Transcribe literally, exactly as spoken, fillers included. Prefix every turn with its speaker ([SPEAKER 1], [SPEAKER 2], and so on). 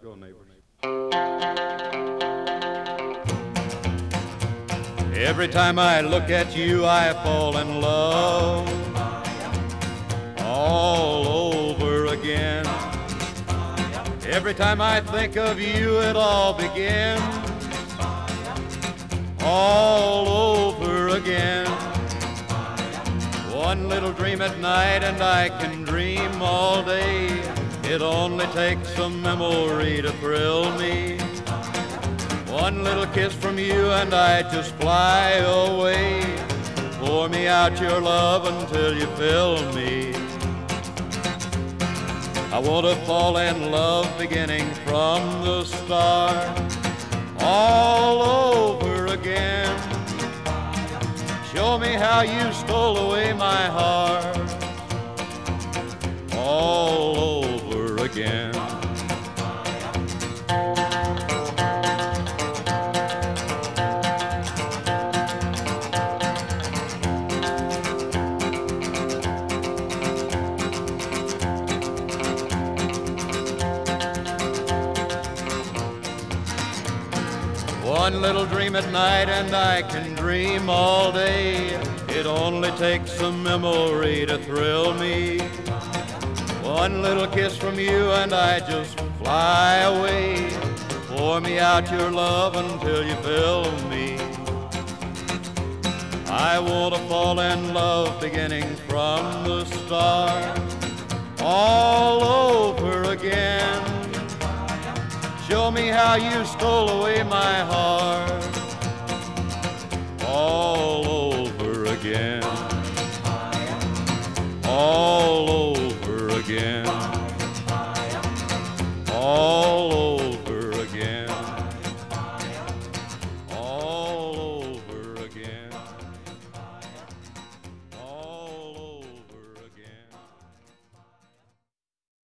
[SPEAKER 1] go, neighbors. Every time I look at you, I fall in love all over again. Every time I think of you, it all begins all over again. One little dream at night and I can dream all day. It only takes a memory to thrill me. One little kiss from you and I just fly away. Pour me out your love until you fill me. I want to fall in love beginning from the start, all over again. Show me how you stole away my heart, all over again. One little dream at night and I can dream all day. It only takes a memory to thrill me. One little kiss from you and I just fly away. Pour me out your love until you fill me. I want to fall in love beginning from the start, all over again. Show me how you stole away my heart, all over again. All